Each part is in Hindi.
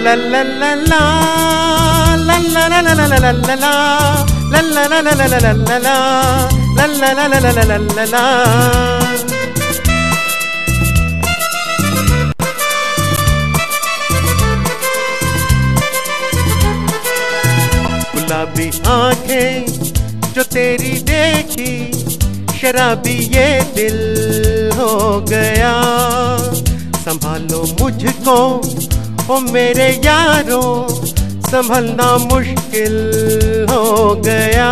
गुलाबी आंखें जो तेरी देखी, शराबी ये दिल हो गया। संभालो मुझको ओ मेरे यारों, संभलना मुश्किल हो गया।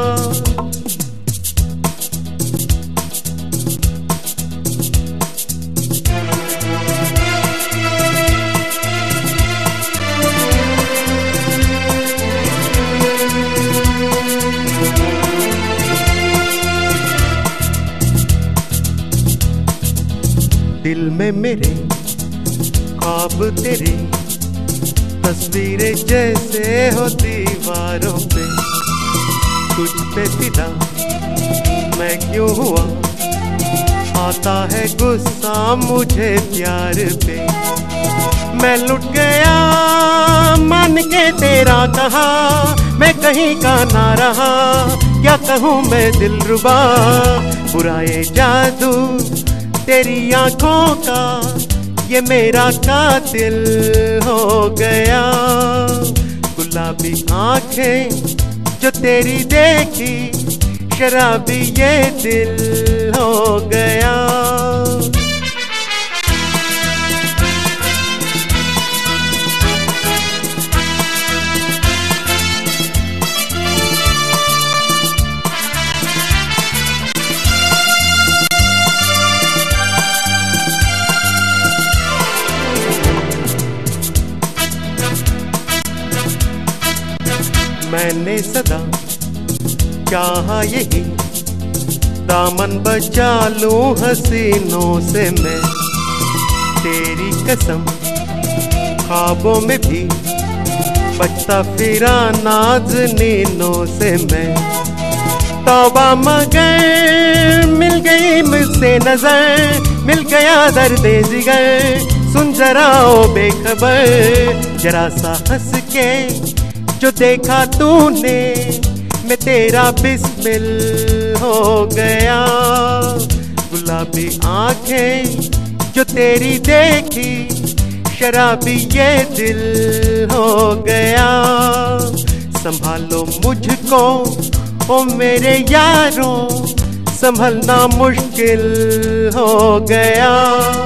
दिल में मेरे ख्वाब तेरे, तस्वीरें जैसे हो दीवारों पे। तुझ पे फिदा मैं क्यों हुआ, आता है गुस्सा मुझे प्यार पे। मैं लुट गया मान के तेरा कहा, मैं कहीं का ना रहा, क्या कहूँ मैं दिलरुबा। बुरा ये जादू तेरी आंखों का, ये मेरा कातिल हो गया। गुलाबी आंखें जो तेरी देखी, शराबी ये दिल हो गया। मैंने सदा चाहा यही, दामन बचा लूं हसीनों से मैं। तेरी कसम ख्वाबों में भी बचता फिरा नाज़नीनों से मैं। तौबा मगर मिल गई मुझसे नजर, मिल गया दर्द जिगर। सुन जरा ओ बेखबर, जरा सा हंस के जो देखा तूने, मैं तेरा बिस्मिल हो गया। गुलाबी आंखें जो तेरी देखी, शराबी ये दिल हो गया। संभालो मुझको ओ मेरे यारों, संभलना मुश्किल हो गया।